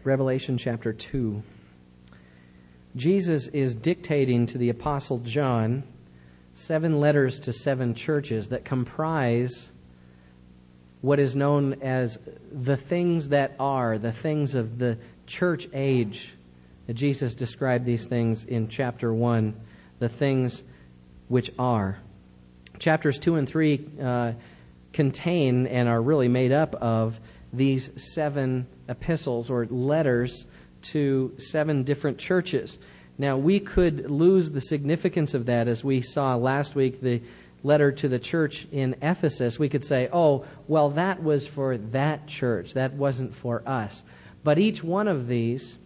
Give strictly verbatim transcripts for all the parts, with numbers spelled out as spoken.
Revelation chapter two. Jesus is dictating to the Apostle John seven letters to seven churches that comprise what is known as the things that are, the things of the church age. Jesus described these things in chapter one, the things which are. Chapters two and three uh, contain and are really made up of these seven epistles or letters to seven different churches. Now, we could lose the significance of that, as we saw last week, the letter to the church in Ephesus. We could say, oh, well, that was for that church. That wasn't for us. But each one of these,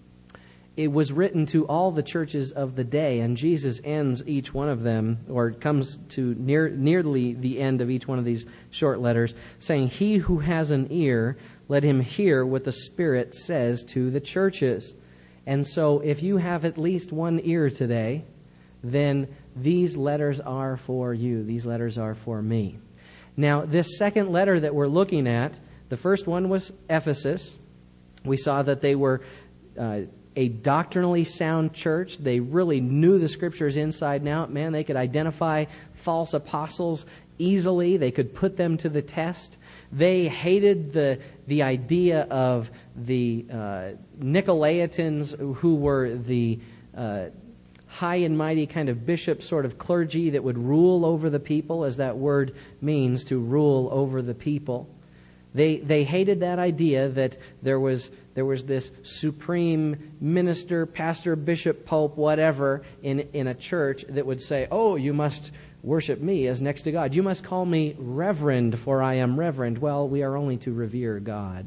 it was written to all the churches of the day, and Jesus ends each one of them, or comes to near nearly the end of each one of these short letters, saying, "He who has an ear, let him hear what the Spirit says to the churches." And so if you have at least one ear today, then these letters are for you. These letters are for me. Now, this second letter that we're looking at, the first one was Ephesus. We saw that they were uh, a doctrinally sound church. They really knew the Scriptures inside and out. Man, they could identify false apostles easily. They could put them to the test. They hated the the idea of the uh, Nicolaitans, who were the uh, high and mighty kind of bishop sort of clergy that would rule over the people, as that word means, to rule over the people. They they hated that idea that there was there was this supreme minister, pastor, bishop, pope, whatever, in in a church that would say, "Oh, you must worship me as next to God. You must call me reverend, for I am reverend." Well, we are only to revere God.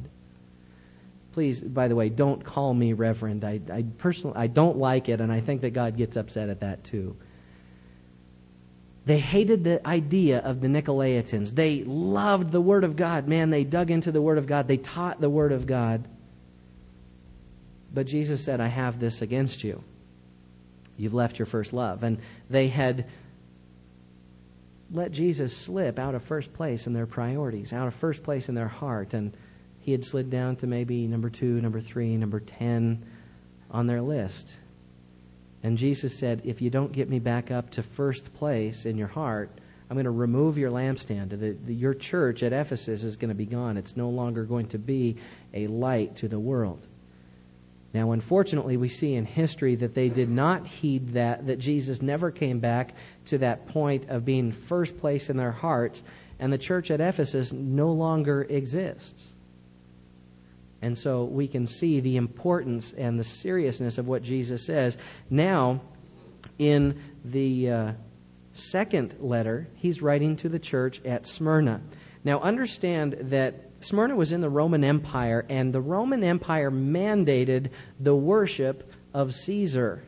Please, by the way, don't call me reverend. I, I personally, I don't like it, and I think that God gets upset at that too. They hated the idea of the Nicolaitans. They loved the Word of God. Man, they dug into the Word of God. They taught the Word of God. But Jesus said, "I have this against you. You've left your first love." And they had let Jesus slip out of first place in their priorities, out of first place in their heart. And he had slid down to maybe number two, number three, number ten on their list. And Jesus said, if you don't get me back up to first place in your heart, I'm going to remove your lampstand. The, the, your church at Ephesus is going to be gone. It's no longer going to be a light to the world. Now, unfortunately, we see in history that they did not heed that, that Jesus never came back to that point of being first place in their hearts, and the church at Ephesus no longer exists. And so we can see the importance and the seriousness of what Jesus says. Now, in the uh, second letter, he's writing to the church at Smyrna. Now, understand that Smyrna was in the Roman Empire, and the Roman Empire mandated the worship of Caesar.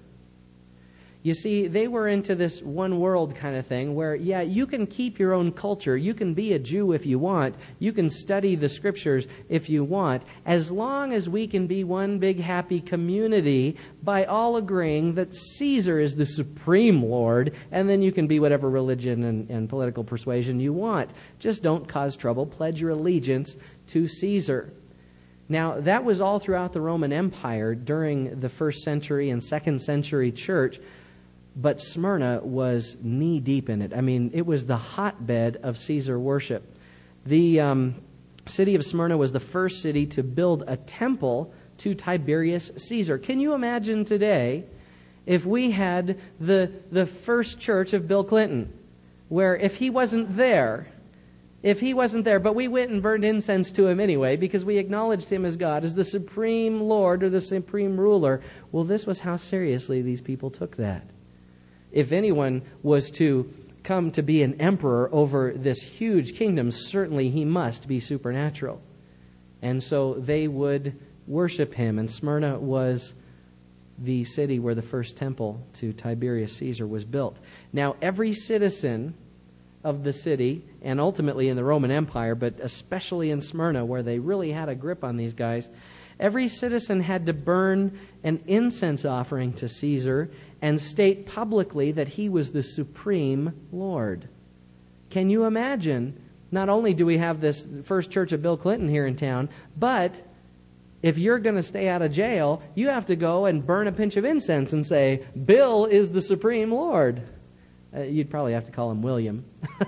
You see, they were into this one world kind of thing where, yeah, you can keep your own culture. You can be a Jew if you want. You can study the Scriptures if you want, as long as we can be one big happy community by all agreeing that Caesar is the supreme Lord, and then you can be whatever religion and, and political persuasion you want. Just don't cause trouble. Pledge your allegiance to Caesar. Now, that was all throughout the Roman Empire during the first century and second century church. But Smyrna was knee-deep in it. I mean, it was the hotbed of Caesar worship. The um, city of Smyrna was the first city to build a temple to Tiberius Caesar. Can you imagine today if we had the, the first church of Bill Clinton, where if he wasn't there, if he wasn't there, but we went and burned incense to him anyway because we acknowledged him as God, as the supreme Lord or the supreme ruler. Well, this was how seriously these people took that. If anyone was to come to be an emperor over this huge kingdom, certainly he must be supernatural. And so they would worship him. And Smyrna was the city where the first temple to Tiberius Caesar was built. Now, every citizen of the city, and ultimately in the Roman Empire, but especially in Smyrna, where they really had a grip on these guys, every citizen had to burn an incense offering to Caesar and state publicly that he was the supreme Lord. Can you imagine? Not only do we have this first church of Bill Clinton here in town, but If you're going to stay out of jail, you have to go and burn a pinch of incense and say, Bill is the Supreme Lord. Uh, you'd probably have to call him William.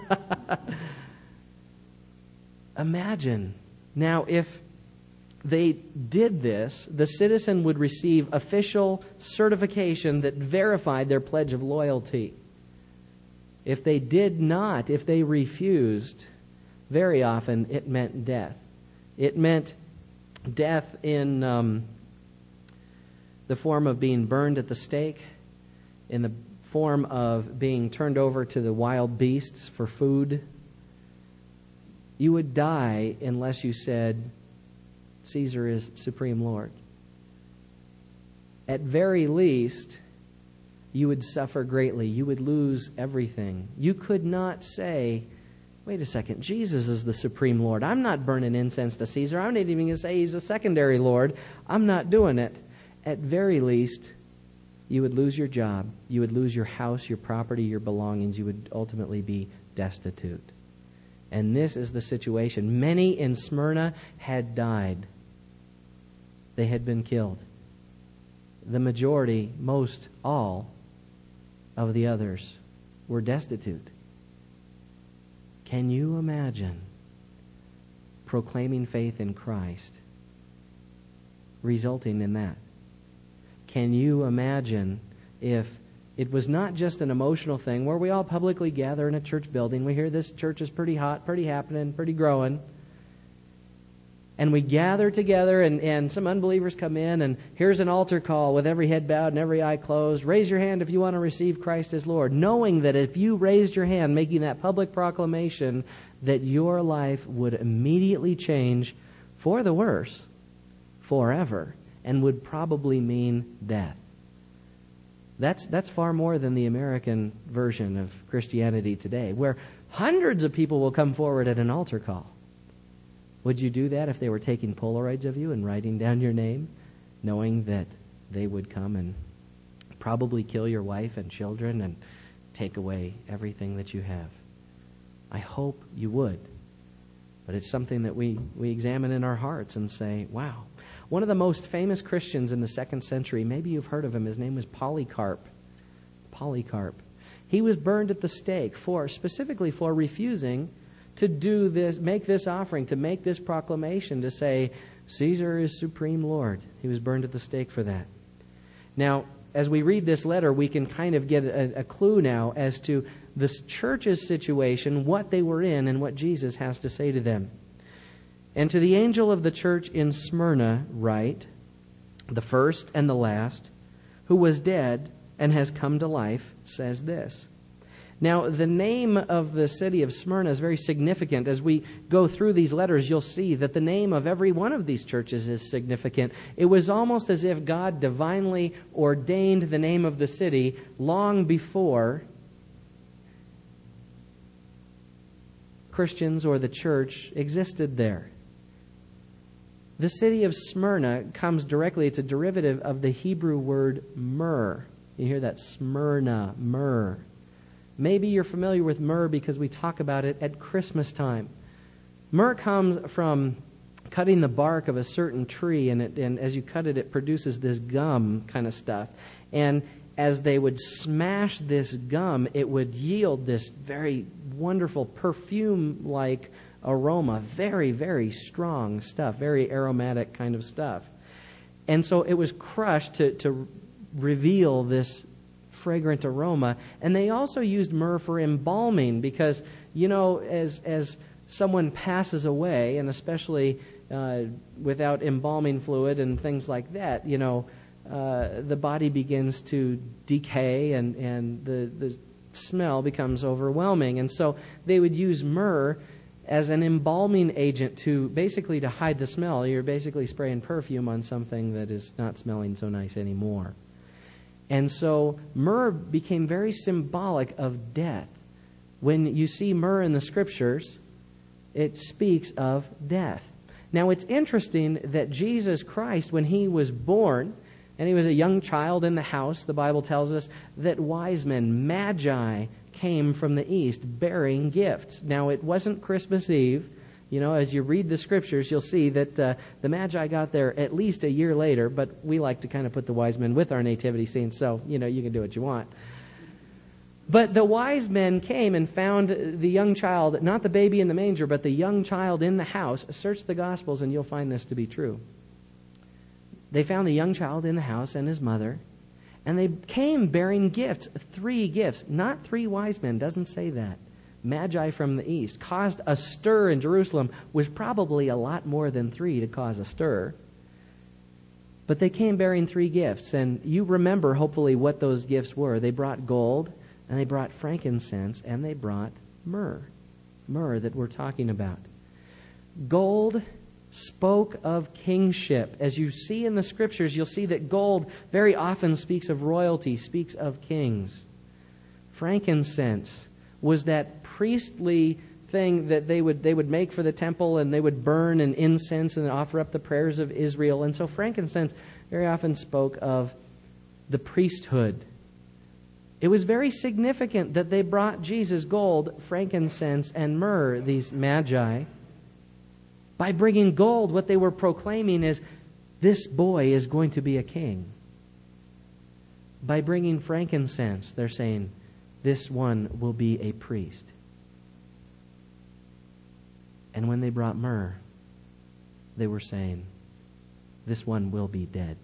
Imagine. Now, if they did this, the citizen would receive official certification that verified their pledge of loyalty. If they did not, if they refused, very often it meant death. It meant death in um, the form of being burned at the stake, in the form of being turned over to the wild beasts for food. You would die unless you said, Caesar is Supreme Lord. At very least, you would suffer greatly. You would lose everything. You could not say, wait a second, Jesus is the Supreme Lord. I'm not burning incense to Caesar. I'm not even going to say he's a secondary Lord. I'm not doing it. At very least, you would lose your job. You would lose your house, your property, your belongings. You would ultimately be destitute. And this is the situation. Many in Smyrna had died. They had been killed. The majority, most, all of the others were destitute. Can you imagine proclaiming faith in Christ resulting in that? Can you imagine if it was not just an emotional thing where we all publicly gather in a church building, we hear this church is pretty hot, pretty happening, pretty growing, and we gather together and, and some unbelievers come in and here's an altar call with every head bowed and every eye closed. Raise your hand if you want to receive Christ as Lord, knowing that if you raised your hand making that public proclamation that your life would immediately change for the worse forever and would probably mean death. That's, that's far more than the American version of Christianity today, where hundreds of people will come forward at an altar call. Would you do that if they were taking Polaroids of you and writing down your name, knowing that they would come and probably kill your wife and children and take away everything that you have? I hope you would. But it's something that we, we examine in our hearts and say, wow. One of the most famous Christians in the second century, maybe you've heard of him, his name was Polycarp. Polycarp. He was burned at the stake for, specifically for refusing to do this, make this offering, to make this proclamation, to say, Caesar is Supreme Lord. He was burned at the stake for that. Now, as we read this letter, we can kind of get a, a clue now as to this church's situation, what they were in, and what Jesus has to say to them. And to the angel of the church in Smyrna write, the first and the last, who was dead and has come to life, says this. Now, the name of the city of Smyrna is very significant. As we go through these letters, you'll see that the name of every one of these churches is significant. It was almost as if God divinely ordained the name of the city long before Christians or the church existed there. The city of Smyrna comes directly, it's a derivative of the Hebrew word myrrh. You hear that? Smyrna, myrrh. Maybe you're familiar with myrrh because we talk about it at Christmas time. Myrrh comes from cutting the bark of a certain tree, and, it, and as you cut it, it produces this gum kind of stuff. And as they would smash this gum, it would yield this very wonderful perfume-like aroma. Very, very strong stuff. Very aromatic kind of stuff. And so it was crushed to, to reveal this fragrant aroma. And they also used myrrh for embalming because, you know, as as someone passes away, and especially uh, without embalming fluid and things like that, you know, uh, the body begins to decay and, and the, the smell becomes overwhelming. And so they would use myrrh as an embalming agent to basically to hide the smell. You're basically spraying perfume on something that is not smelling so nice anymore. And so myrrh became very symbolic of death. When you see myrrh in the Scriptures, it speaks of death. Now it's interesting that Jesus Christ, when He was born, and He was a young child in the house, the Bible tells us that wise men, magi, came from the east bearing gifts. Now it wasn't Christmas Eve. You know, as you read the Scriptures, you'll see that uh, the Magi got there at least a year later, but we like to kind of put the wise men with our nativity scene, so, you know, you can do what you want. But the wise men came and found the young child, not the baby in the manger, but the young child in the house. Search the Gospels and you'll find this to be true. They found the young child in the house and his mother, and they came bearing gifts, three gifts, not three wise men, doesn't say that. Magi from the east caused a stir in Jerusalem, was probably a lot more than three to cause a stir. But they came bearing three gifts, and you remember hopefully what those gifts were. They brought gold, and they brought frankincense, and they brought myrrh. Myrrh that we're talking about. Gold spoke of kingship. As you see in the Scriptures, you'll see that gold very often speaks of royalty, speaks of kings. Frankincense was that priestly thing that they would they would make for the temple, and they would burn an incense and offer up the prayers of Israel. And so frankincense very often spoke of the priesthood. It was very significant that they brought Jesus gold, frankincense, and myrrh, these magi. By bringing gold, what they were proclaiming is, this boy is going to be a king. By bringing frankincense, they're saying, this one will be a priest. And when they brought myrrh, they were saying, this one will be dead.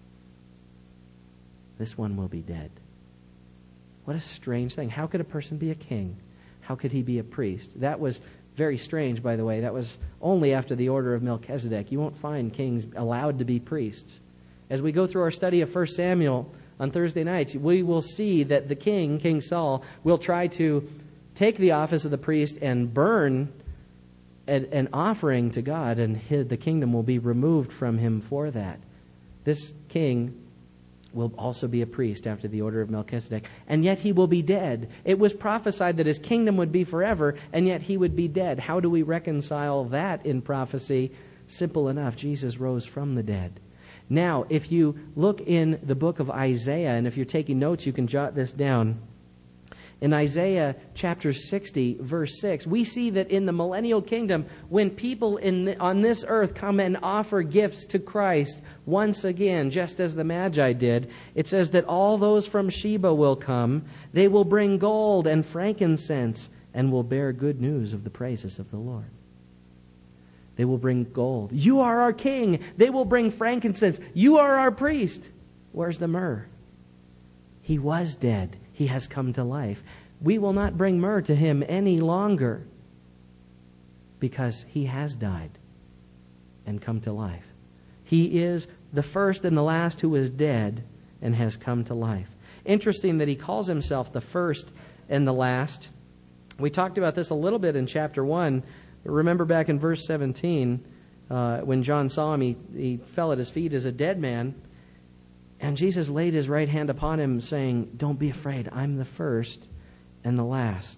This one will be dead. What a strange thing. How could a person be a king? How could he be a priest? That was very strange, by the way. That was only after the order of Melchizedek. You won't find kings allowed to be priests. As we go through our study of First Samuel on Thursday nights, we will see that the king, King Saul, will try to take the office of the priest and burn an offering to God, and his, the kingdom will be removed from him for that. This king will also be a priest after the order of Melchizedek, and yet he will be dead. It was prophesied that his kingdom would be forever, and yet he would be dead. How do we reconcile that in prophecy? Simple enough. Jesus rose from the dead. Now, if you look in the book of Isaiah, and if you're taking notes, you can jot this down. In Isaiah chapter sixty, verse six, we see that in the millennial kingdom, when people in the, on this earth come and offer gifts to Christ, once again, just as the Magi did, it says that all those from Sheba will come. They will bring gold and frankincense and will bear good news of the praises of the Lord. They will bring gold. You are our king. They will bring frankincense. You are our priest. Where's the myrrh? He was dead. He has come to life. We will not bring myrrh to him any longer because he has died and come to life. He is the first and the last who is dead and has come to life. Interesting that he calls himself the first and the last. We talked about this a little bit in chapter one. Remember back in verse seventeen, uh, when John saw him, he, he fell at his feet as a dead man. And Jesus laid his right hand upon him, saying, don't be afraid, I'm the first and the last.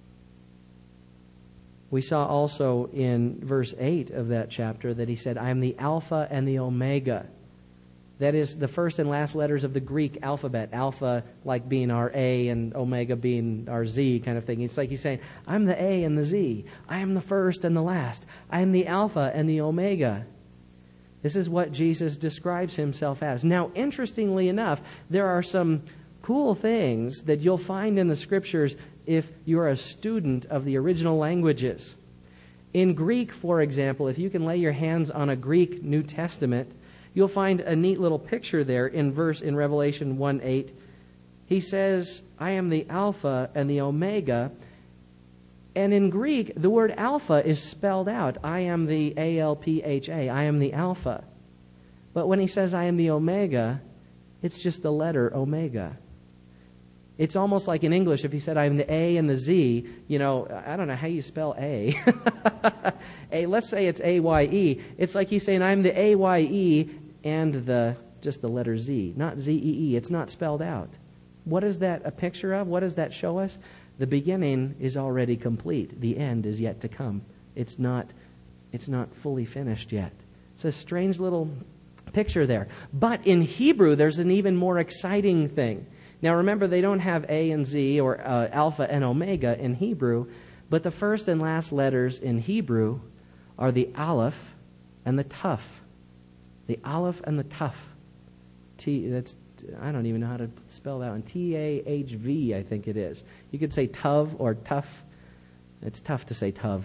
We saw also in verse eight of that chapter that he said, I am the Alpha and the Omega. That is the first and last letters of the Greek alphabet. Alpha like being our A and Omega being our Z kind of thing. It's like he's saying, I'm the A and the Z. I am the first and the last. I am the Alpha and the Omega. This is what Jesus describes himself as. Now, interestingly enough, there are some cool things that you'll find in the Scriptures if you're a student of the original languages. In Greek, for example, if you can lay your hands on a Greek New Testament, you'll find a neat little picture there in verse in Revelation one eight. He says, I am the Alpha and the Omega. And in Greek, the word alpha is spelled out. I am the A L P H A. I am the Alpha. But when he says I am the Omega, it's just the letter Omega. It's almost like in English, if he said I am the A and the Z, you know, I don't know how you spell A. A, let's say it's A Y E. It's like he's saying I'm the A Y E and the just the letter Z, not Z E E. It's not spelled out. What is that a picture of? What does that show us? The beginning is already complete. The end is yet to come. It's not, it's not fully finished yet. It's a strange little picture there. But in Hebrew, there's an even more exciting thing. Now remember, they don't have A and Z or uh, Alpha and Omega in Hebrew, but the first and last letters in Hebrew are the Aleph and the Tuf. The Aleph and the Tuf. T, that's, I don't even know how to spell that one. T A H V, I think it is. You could say Tuv or Tuf. It's tough to say Tuv.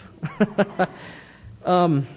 um,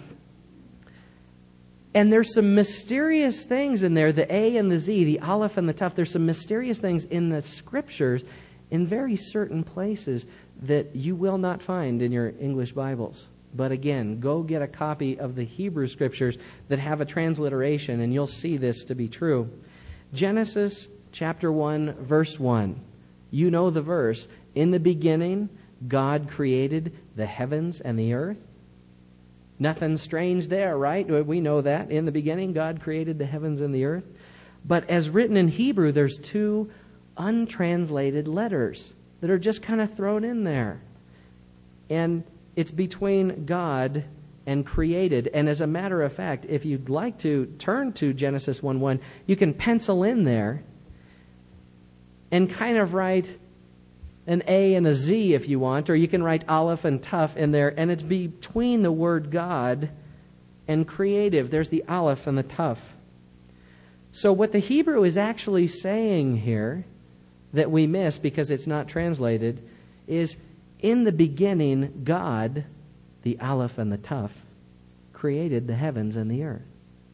and there's some mysterious things in there, the A and the Z, the Aleph and the Tuf. There's some mysterious things in the Scriptures in very certain places that you will not find in your English Bibles. But again, go get a copy of the Hebrew Scriptures that have a transliteration, and you'll see this to be true. Genesis chapter one, verse one. You know the verse. In the beginning, God created the heavens and the earth. Nothing strange there, right? We know that. In the beginning, God created the heavens and the earth. But as written in Hebrew, there's two untranslated letters that are just kind of thrown in there. And it's between God and created. And as a matter of fact, if you'd like to turn to Genesis one one, you can pencil in there and kind of write an A and a Z if you want, or you can write Aleph and Tuf in there, and it's between the word God and creative. There's the Aleph and the Tuf. So what the Hebrew is actually saying here that we miss because it's not translated is, in the beginning, God, the Aleph and the Tuf, created the heavens and the earth.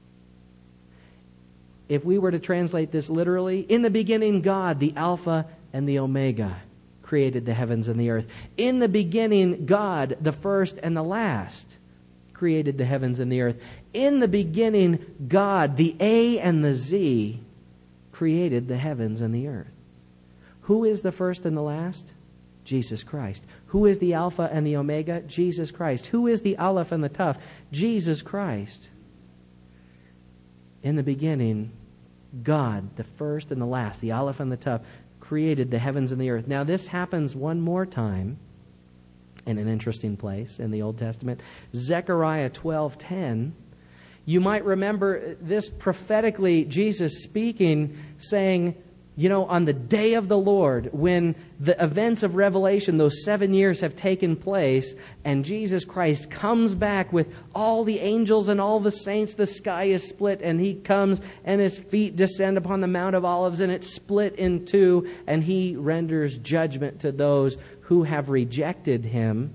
If we were to translate this literally, in the beginning, God, the Alpha and the Omega, created the heavens and the earth. In the beginning, God, the first and the last, created the heavens and the earth. In the beginning, God, the A and the Z, created the heavens and the earth. Who is the first and the last? Jesus Christ. Who is the Alpha and the Omega? Jesus Christ. Who is the Aleph and the Tuf? Jesus Christ. In the beginning, God, the first and the last, the Aleph and the Tuf, created the heavens and the earth. Now this happens one more time in an interesting place in the Old Testament. Zechariah twelve ten. You might remember this prophetically, Jesus speaking, saying, you know, on the day of the Lord, when the events of Revelation, those seven years have taken place, and Jesus Christ comes back with all the angels and all the saints, the sky is split, and He comes and His feet descend upon the Mount of Olives, and it's split in two, and He renders judgment to those who have rejected Him.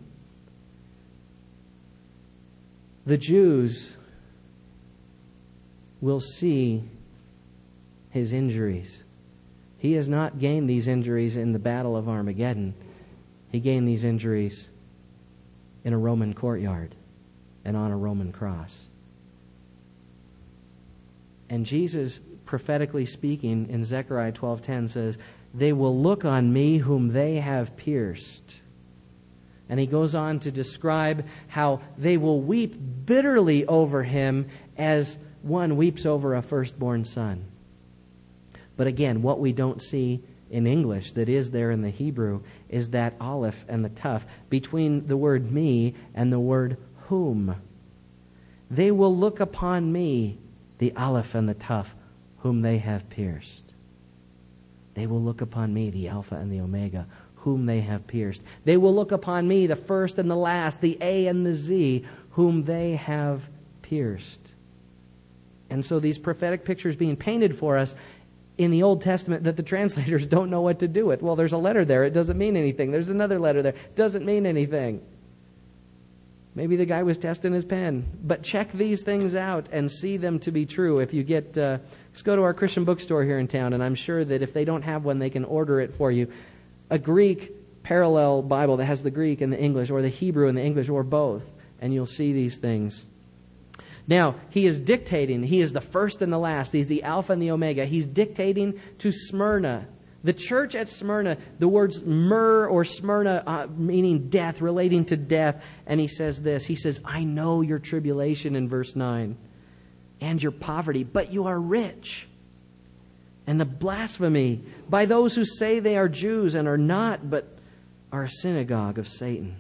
The Jews will see His injuries. He has not gained these injuries in the Battle of Armageddon. He gained these injuries in a Roman courtyard and on a Roman cross. And Jesus, prophetically speaking, in Zechariah twelve ten says, they will look on me whom they have pierced. And he goes on to describe how they will weep bitterly over Him as one weeps over a firstborn son. But again, what we don't see in English that is there in the Hebrew is that Aleph and the Tuf between the word me and the word whom. They will look upon me, the Aleph and the Tuf, whom they have pierced. They will look upon me, the Alpha and the Omega, whom they have pierced. They will look upon me, the first and the last, the A and the Z, whom they have pierced. And so these prophetic pictures being painted for us in the Old Testament that the translators don't know what to do with. Well, there's a letter there. It doesn't mean anything. There's another letter there. It doesn't mean anything. Maybe the guy was testing his pen. But check these things out and see them to be true. If you get, uh, just go to our Christian bookstore here in town, and I'm sure that if they don't have one, they can order it for you. A Greek parallel Bible that has the Greek and the English, or the Hebrew and the English, or both. And you'll see these things. Now, he is dictating. He is the first and the last. He's the Alpha and the Omega. He's dictating to Smyrna. The church at Smyrna, the words myrrh or Smyrna, uh, meaning death, relating to death. And he says this. He says, I know your tribulation in verse nine and your poverty, but you are rich. And the blasphemy by those who say they are Jews and are not, but are a synagogue of Satan.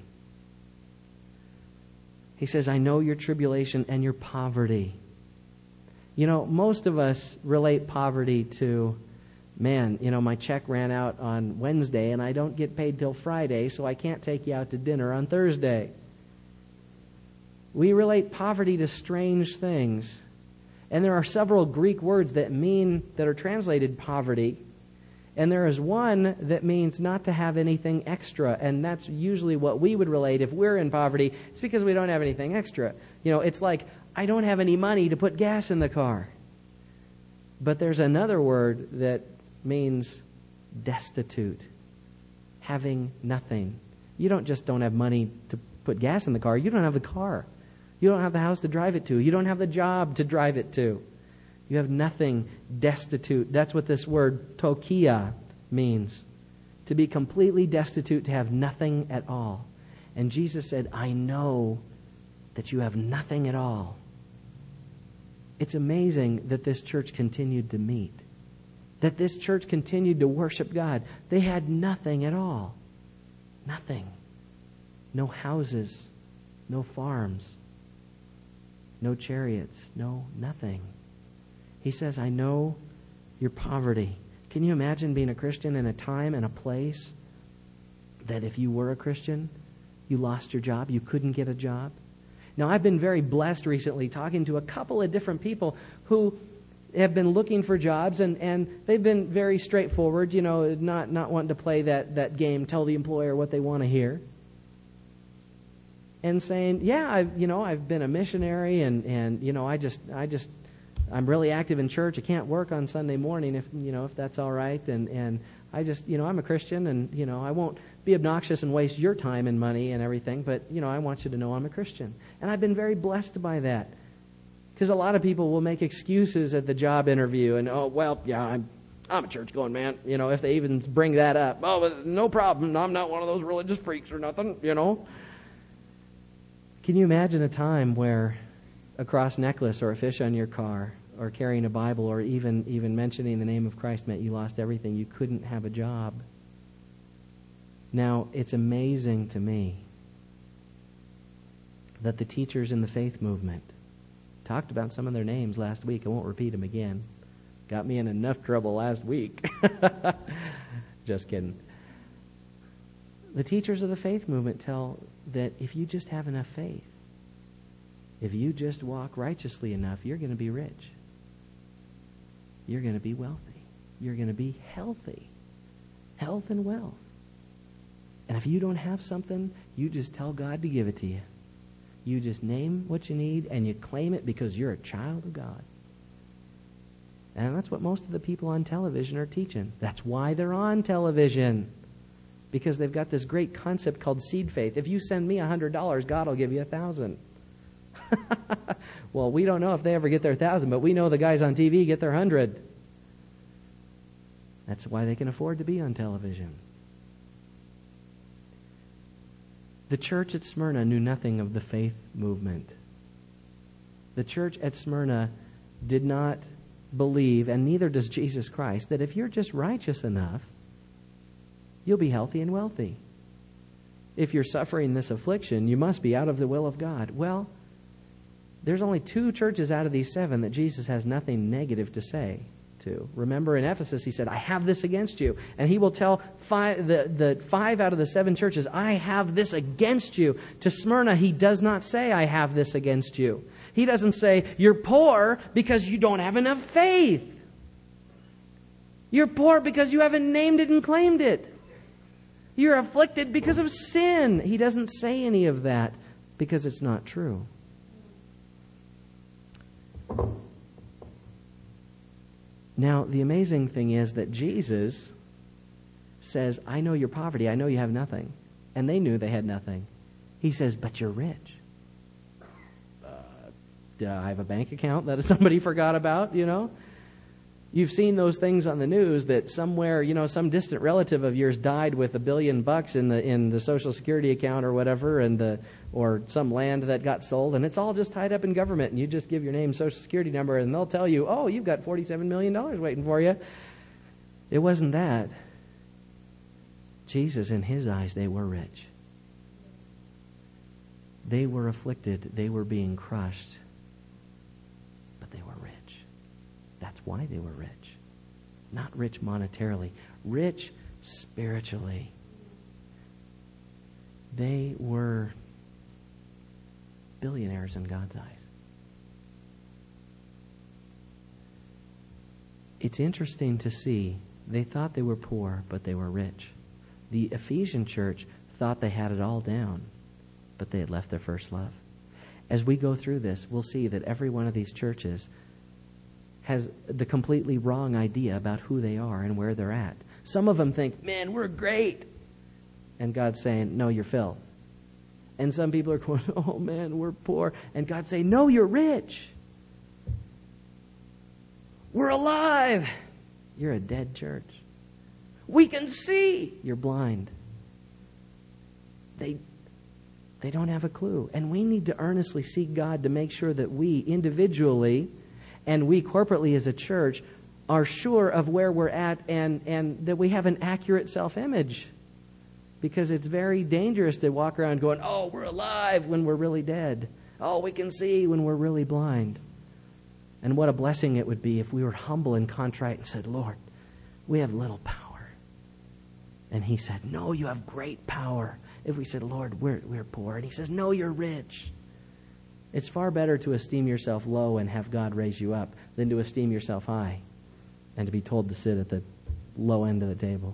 He says, I know your tribulation and your poverty. You know, most of us relate poverty to, man, you know, my check ran out on Wednesday and I don't get paid till Friday, so I can't take you out to dinner on Thursday. We relate poverty to strange things. And there are several Greek words that mean, that are translated poverty. And there is one that means not to have anything extra. And that's usually what we would relate if we're in poverty. It's because we don't have anything extra. You know, it's like, I don't have any money to put gas in the car. But there's another word that means destitute, having nothing. You don't just don't have money to put gas in the car. You don't have the car. You don't have the house to drive it to. You don't have the job to drive it to. You have nothing, destitute. That's what this word tokia means. To be completely destitute, to have nothing at all. And Jesus said, I know that you have nothing at all. It's amazing that this church continued to meet. That this church continued to worship God. They had nothing at all. Nothing. No houses. No farms. No chariots. No nothing. He says, I know your poverty. Can you imagine being a Christian in a time and a place that if you were a Christian, you lost your job, you couldn't get a job? Now, I've been very blessed recently talking to a couple of different people who have been looking for jobs, and, and they've been very straightforward, you know, not, not wanting to play that, that game, tell the employer what they want to hear. And saying, yeah, I've, you know, I've been a missionary, and, and you know, I just, I just, I'm really active in church. I can't work on Sunday morning if, you know, if that's all right. And, and I just, you know, I'm a Christian, and, you know, I won't be obnoxious and waste your time and money and everything, but, you know, I want you to know I'm a Christian. And I've been very blessed by that. Because a lot of people will make excuses at the job interview and, oh, well, yeah, I'm I'm a church-going man, you know, if they even bring that up. Oh, no problem. I'm not one of those religious freaks or nothing, you know. Can you imagine a time where a cross necklace or a fish on your car or carrying a Bible or even, even mentioning the name of Christ meant you lost everything? You couldn't have a job. Now, it's amazing to me that the teachers in the faith movement talked about some of their names last week. I won't repeat them again. Got me in enough trouble last week. Just kidding. The teachers of the faith movement tell that if you just have enough faith, if you just walk righteously enough, you're going to be rich. You're going to be wealthy. You're going to be healthy. Health and wealth. And if you don't have something, you just tell God to give it to you. You just name what you need and you claim it because you're a child of God. And that's what most of the people on television are teaching. That's why they're on television. Because they've got this great concept called seed faith. If you send me one hundred dollars, God will give you one thousand dollars. Well, we don't know if they ever get their one thousand dollars, but we know the guys on T V get their one hundred dollars. That's why they can afford to be on television. The church at Smyrna knew nothing of the faith movement. The church at Smyrna did not believe, and neither does Jesus Christ, that if you're just righteous enough, you'll be healthy and wealthy. If you're suffering this affliction, you must be out of the will of God. Well, there's only two churches out of these seven that Jesus has nothing negative to say to. Remember in Ephesus, he said, I have this against you. And he will tell five, the, the five out of the seven churches, I have this against you. To Smyrna, he does not say, I have this against you. He doesn't say, you're poor because you don't have enough faith. You're poor because you haven't named it and claimed it. You're afflicted because of sin. He doesn't say any of that because it's not true. Now, the amazing thing is that Jesus says, I know your poverty. I know you have nothing. And they knew they had nothing. He says, but you're rich. Uh, do I have a bank account that somebody forgot about, you know? You've seen those things on the news that somewhere, you know, some distant relative of yours died with a billion bucks in the in the Social Security account or whatever, and the or some land that got sold, and it's all just tied up in government, and you just give your name, Social Security number, and they'll tell you, oh, you've got forty-seven million dollars waiting for you. It wasn't that. Jesus, in his eyes, they were rich. They were afflicted. They were being crushed. But they were rich. That's why they were rich. Not rich monetarily. Rich spiritually. They were billionaires in God's eyes. It's interesting to see, they thought they were poor, but they were rich. The Ephesian church thought they had it all down, but they had left their first love. As we go through this, we'll see that every one of these churches has the completely wrong idea about who they are and where they're at. Some of them think, man, we're great. And God's saying, no, you're filth. And some people are going, oh man, we're poor. And God's saying, no, you're rich. We're alive. You're a dead church. We can see. You're blind. They, they don't have a clue. And we need to earnestly seek God to make sure that we individually and we corporately as a church are sure of where we're at and, and that we have an accurate self-image. Because it's very dangerous to walk around going, oh, we're alive when we're really dead. Oh, we can see when we're really blind. And what a blessing it would be if we were humble and contrite and said, Lord, we have little power. And he said, no, you have great power. If we said, Lord, we're, we're poor. And he says, no, you're rich. It's far better to esteem yourself low and have God raise you up than to esteem yourself high and to be told to sit at the low end of the table.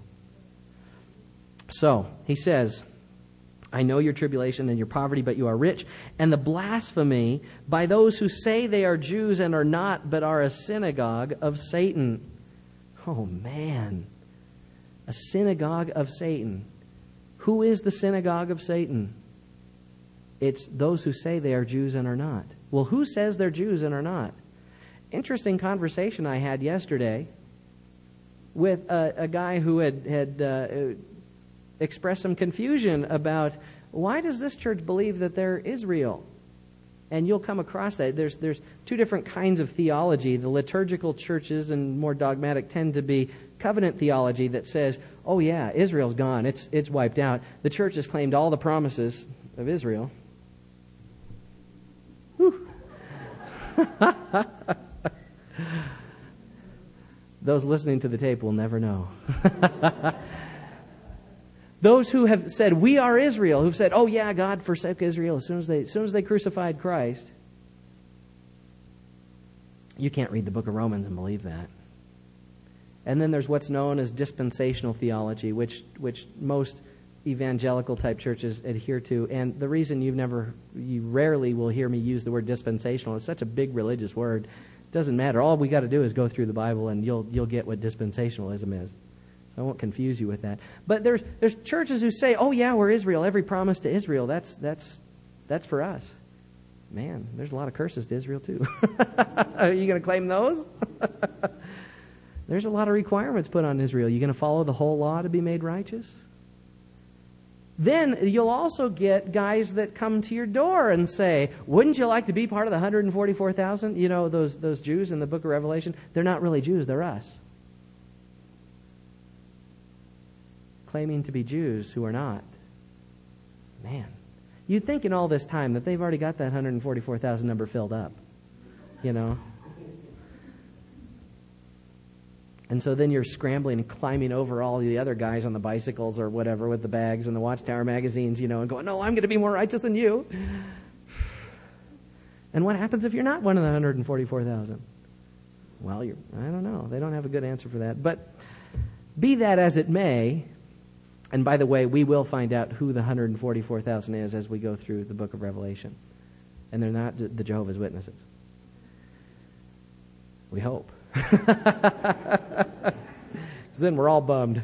So, he says, I know your tribulation and your poverty, but you are rich, and the blasphemy by those who say they are Jews and are not, but are a synagogue of Satan. Oh, man. A synagogue of Satan. Who is the synagogue of Satan? It's those who say they are Jews and are not. Well, who says they're Jews and are not? Interesting conversation I had yesterday with a, a guy who had... had uh, express some confusion about why does this church believe that they're Israel? And you'll come across that. There's there's two different kinds of theology. The liturgical churches and more dogmatic tend to be covenant theology that says, oh yeah, Israel's gone. It's it's wiped out. The church has claimed all the promises of Israel. Whew. Those listening to the tape will never know. Those who have said, we are Israel, who've said, oh yeah, God forsook Israel as soon as they, as soon as they crucified Christ. You can't read the book of Romans and believe that. And then there's what's known as dispensational theology, which, which most evangelical type churches adhere to. And the reason you've never, you rarely will hear me use the word dispensational, it's such a big religious word. It doesn't matter. All we got to do is go through the Bible and you'll, you'll get what dispensationalism is. I won't confuse you with that. But there's there's churches who say, oh yeah, we're Israel. Every promise to Israel, that's that's that's for us. Man, there's a lot of curses to Israel too. Are you going to claim those? There's a lot of requirements put on Israel. You going to follow the whole law to be made righteous? Then you'll also get guys that come to your door and say, wouldn't you like to be part of the one hundred forty-four thousand? You know, those those Jews in the book of Revelation, they're not really Jews, they're us. Claiming to be Jews who are not. Man, you'd think in all this time that they've already got that one hundred forty-four thousand number filled up, you know. And so then you're scrambling and climbing over all the other guys on the bicycles or whatever with the bags and the Watchtower magazines, you know, and going, no, I'm going to be more righteous than you. And what happens if you're not one of the one hundred forty-four thousand? Well, you're, I don't know. They don't have a good answer for that. But be that as it may, and by the way, we will find out who the one hundred forty-four thousand is as we go through the book of Revelation. And they're not the Jehovah's Witnesses. We hope. Then we're all bummed.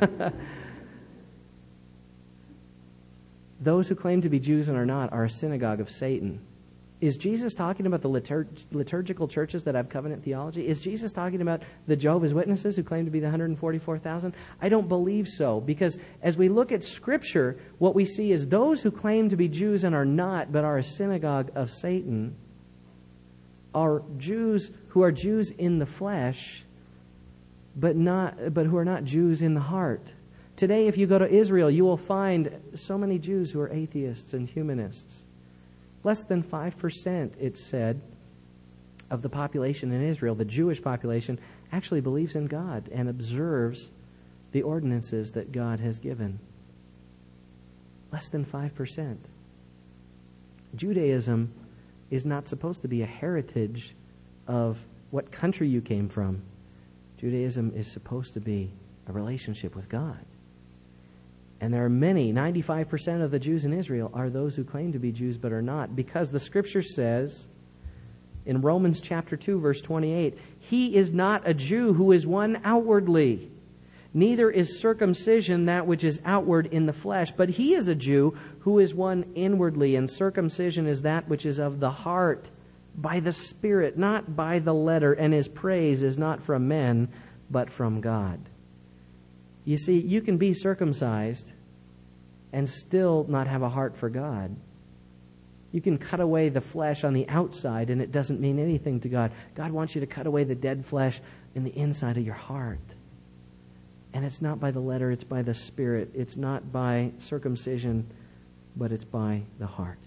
Those who claim to be Jews and are not are a synagogue of Satan. Is Jesus talking about the liturg- liturgical churches that have covenant theology? Is Jesus talking about the Jehovah's Witnesses who claim to be the one hundred forty-four thousand? I don't believe so, because as we look at Scripture, what we see is those who claim to be Jews and are not, but are a synagogue of Satan, are Jews who are Jews in the flesh, but not, but who are not Jews in the heart. Today, if you go to Israel, you will find so many Jews who are atheists and humanists. Less than five percent, it's said, of the population in Israel, the Jewish population, actually believes in God and observes the ordinances that God has given. Less than five percent. Judaism is not supposed to be a heritage of what country you came from. Judaism is supposed to be a relationship with God. And there are many, ninety-five percent of the Jews in Israel are those who claim to be Jews but are not, because the Scripture says in Romans chapter two, verse twenty-eight, he is not a Jew who is one outwardly, neither is circumcision that which is outward in the flesh, but he is a Jew who is one inwardly, and circumcision is that which is of the heart, by the Spirit, not by the letter, and his praise is not from men, but from God. You see, you can be circumcised and still not have a heart for God. You can cut away the flesh on the outside and it doesn't mean anything to God. God wants you to cut away the dead flesh in the inside of your heart. And it's not by the letter, it's by the Spirit. It's not by circumcision, but it's by the heart.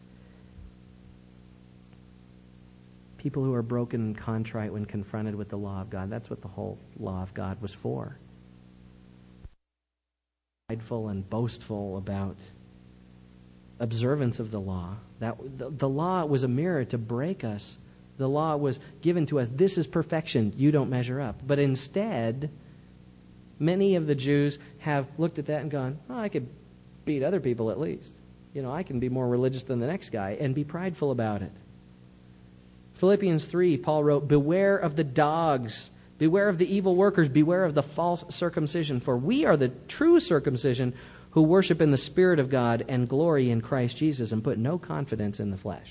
People who are broken and contrite when confronted with the law of God, that's what the whole law of God was for. Prideful and boastful about observance of the law. That the, the law was a mirror to break us. The law was given to us. This is perfection. You don't measure up. But instead, many of the Jews have looked at that and gone, oh, I could beat other people at least. You know, I can be more religious than the next guy and be prideful about it. Philippians three, Paul wrote, beware of the dogs. Beware of the evil workers. Beware of the false circumcision. For we are the true circumcision who worship in the Spirit of God and glory in Christ Jesus and put no confidence in the flesh.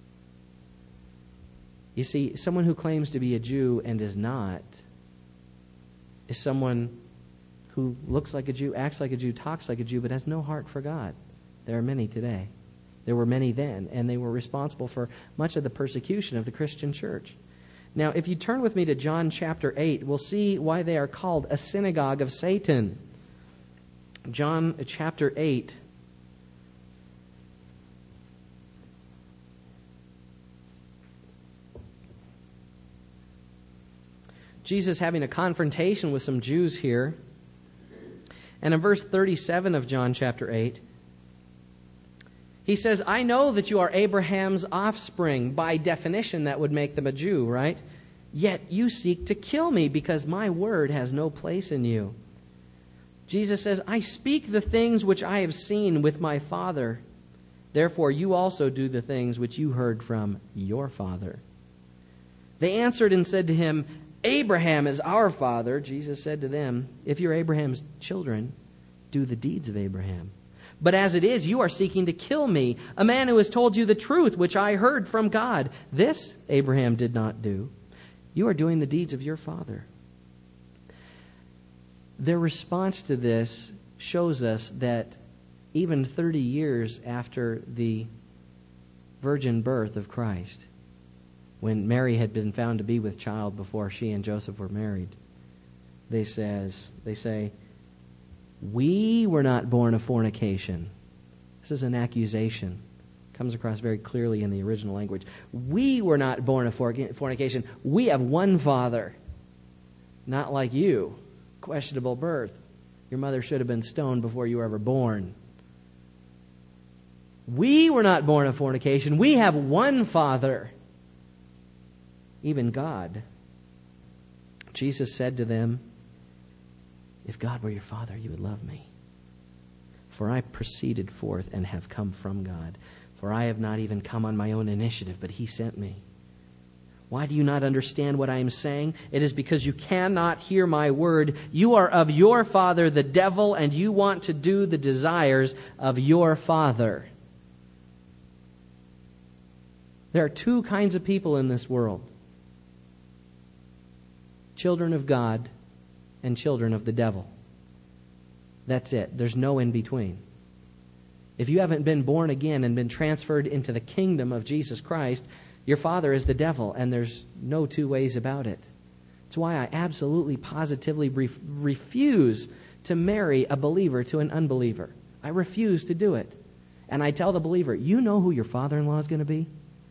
You see, someone who claims to be a Jew and is not is someone who looks like a Jew, acts like a Jew, talks like a Jew, but has no heart for God. There are many today. There were many then, and they were responsible for much of the persecution of the Christian church. Now, if you turn with me to John chapter eight, we'll see why they are called a synagogue of Satan. John chapter eight. Jesus having a confrontation with some Jews here. And in verse thirty-seven of John chapter eight, he says, I know that you are Abraham's offspring. By definition, that would make them a Jew, right? Yet you seek to kill me because my word has no place in you. Jesus says, I speak the things which I have seen with my Father. Therefore, you also do the things which you heard from your father. They answered and said to him, Abraham is our father. Jesus said to them, if you're Abraham's children, do the deeds of Abraham. But as it is, you are seeking to kill me, a man who has told you the truth, which I heard from God. This Abraham did not do. You are doing the deeds of your father. Their response to this shows us that even thirty years after the virgin birth of Christ, when Mary had been found to be with child before she and Joseph were married, they says they say, we were not born of fornication. This is an accusation. It comes across very clearly in the original language. We were not born of fornication. We have one Father. Not like you. Questionable birth. Your mother should have been stoned before you were ever born. We were not born of fornication. We have one Father, even God. Jesus said to them, if God were your Father, you would love me. For I proceeded forth and have come from God. For I have not even come on my own initiative, but He sent me. Why do you not understand what I am saying? It is because you cannot hear my word. You are of your father, the devil, and you want to do the desires of your father. There are two kinds of people in this world. Children of God and children of the devil. That's it. There's no in between. If you haven't been born again and been transferred into the kingdom of Jesus Christ, your father is the devil, and there's no two ways about it. That's why I absolutely, positively re- refuse to marry a believer to an unbeliever. I refuse to do it. And I tell the believer, you know who your father-in-law is going to be?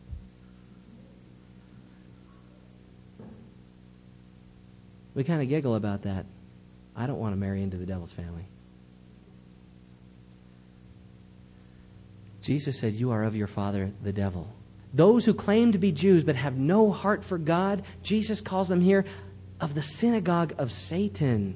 We kind of giggle about that. I don't want to marry into the devil's family. Jesus said, you are of your father, the devil. Those who claim to be Jews but have no heart for God, Jesus calls them here of the synagogue of Satan.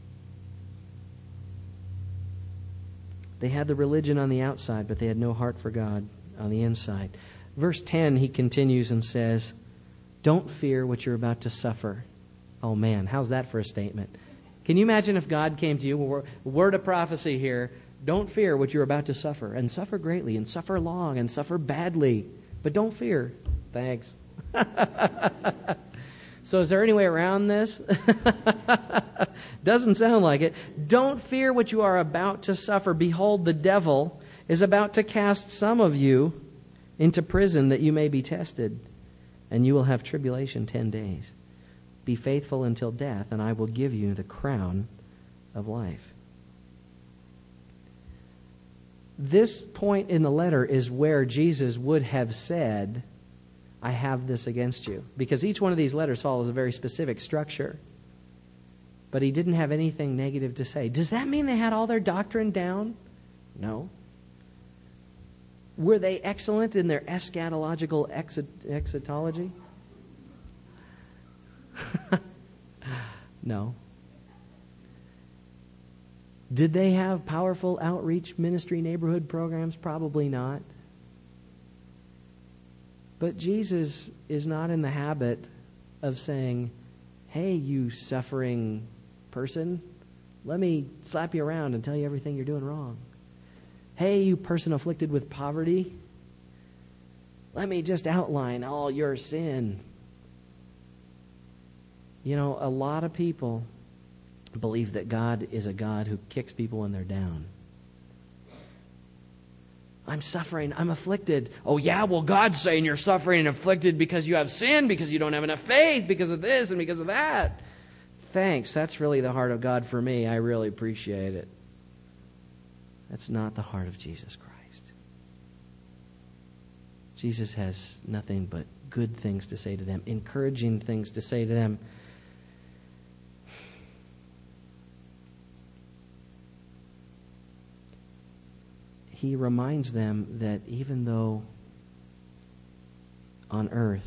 They had the religion on the outside, but they had no heart for God on the inside. Verse ten, he continues and says, don't fear what you're about to suffer. Oh man, how's that for a statement? Can you imagine if God came to you, word of prophecy here, don't fear what you're about to suffer, and suffer greatly, and suffer long, and suffer badly. But don't fear. Thanks. So is there any way around this? Doesn't sound like it. Don't fear what you are about to suffer. Behold, the devil is about to cast some of you into prison that you may be tested, and you will have tribulation ten days. Be faithful until death, and I will give you the crown of life. This point in the letter is where Jesus would have said, I have this against you. Because each one of these letters follows a very specific structure. But he didn't have anything negative to say. Does that mean they had all their doctrine down? No. Were they excellent in their eschatological eschatology? No. Did they have powerful outreach ministry neighborhood programs? Probably not. But Jesus is not in the habit of saying, hey, you suffering person, let me slap you around and tell you everything you're doing wrong. Hey, you person afflicted with poverty, let me just outline all your sin. You know, a lot of people believe that God is a God who kicks people when they're down. I'm suffering. I'm afflicted. Oh, yeah, well, God's saying you're suffering and afflicted because you have sin, because you don't have enough faith, because of this and because of that. Thanks. That's really the heart of God for me. I really appreciate it. That's not the heart of Jesus Christ. Jesus has nothing but good things to say to them, encouraging things to say to them. He reminds them that even though on earth,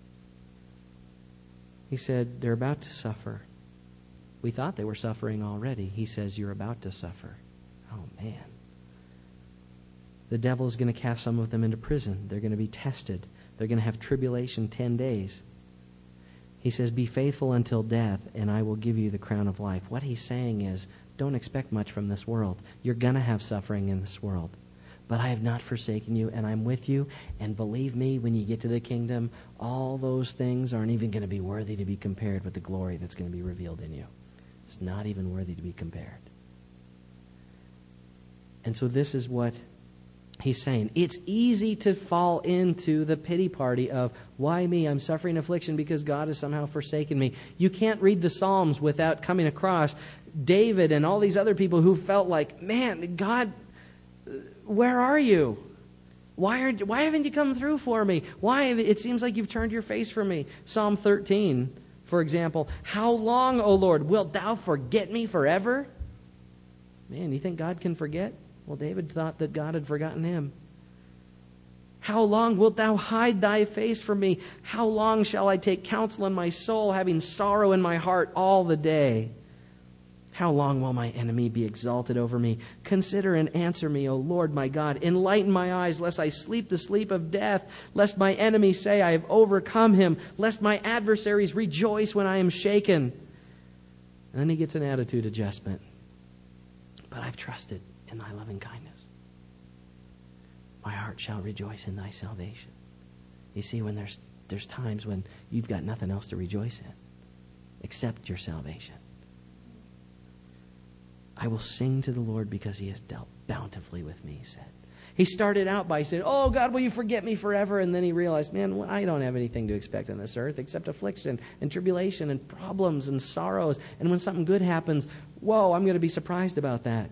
he said, they're about to suffer. We thought they were suffering already. He says, you're about to suffer. Oh, man. The devil is going to cast some of them into prison. They're going to be tested. They're going to have tribulation ten days. He says, be faithful until death, and I will give you the crown of life. What he's saying is, don't expect much from this world. You're going to have suffering in this world. But I have not forsaken you, and I'm with you. And believe me, when you get to the kingdom, all those things aren't even going to be worthy to be compared with the glory that's going to be revealed in you. It's not even worthy to be compared. And so this is what he's saying. It's easy to fall into the pity party of, why me? I'm suffering affliction because God has somehow forsaken me. You can't read the Psalms without coming across David and all these other people who felt like, man, God, where are you? Why are why haven't you come through for me? Why have, it seems like you've turned your face from me. Psalm thirteen, for example, how long, O Lord, wilt thou forget me forever? Man, you think God can forget? Well, David thought that God had forgotten him. How long wilt thou hide thy face from me? How long shall I take counsel in my soul, having sorrow in my heart all the day? How long will my enemy be exalted over me? Consider and answer me, O Lord my God. Enlighten my eyes, lest I sleep the sleep of death, lest my enemy say I have overcome him, lest my adversaries rejoice when I am shaken. And then he gets an attitude adjustment. But I've trusted in thy loving kindness. My heart shall rejoice in thy salvation. You see, when there's there's times when you've got nothing else to rejoice in except your salvation. I will sing to the Lord because he has dealt bountifully with me, he said. He started out by saying, oh, God, will you forget me forever? And then he realized, man, I don't have anything to expect on this earth except affliction and tribulation and problems and sorrows. And when something good happens, whoa, I'm going to be surprised about that.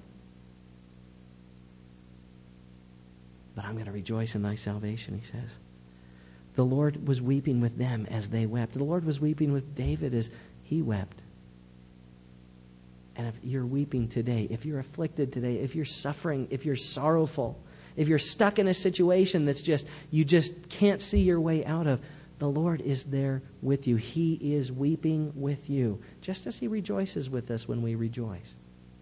But I'm going to rejoice in thy salvation, he says. The Lord was weeping with them as they wept. The Lord was weeping with David as he wept. And if you're weeping today, if you're afflicted today, if you're suffering, if you're sorrowful, if you're stuck in a situation that's just, you just can't see your way out of, the Lord is there with you. He is weeping with you, just as He rejoices with us when we rejoice.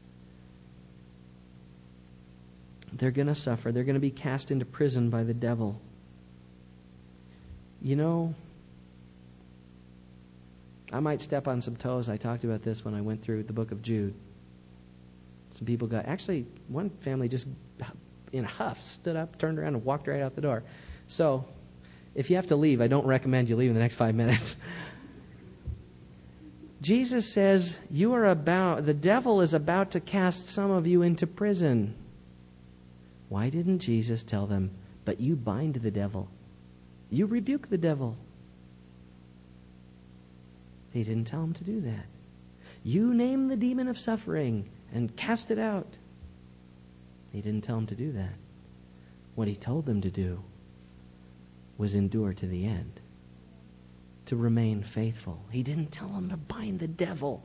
They're going to suffer. They're going to be cast into prison by the devil. You know, I might step on some toes. I talked about this when I went through the book of Jude. Some people got, actually, one family just in a huff stood up, turned around, and walked right out the door. So, if you have to leave, I don't recommend you leave in the next five minutes. Jesus says, you are about, the devil is about to cast some of you into prison. Why didn't Jesus tell them, but you bind the devil? You rebuke the devil. He didn't tell them to do that. You name the demon of suffering and cast it out. He didn't tell them to do that. What He told them to do was endure to the end, to remain faithful. He didn't tell them to bind the devil.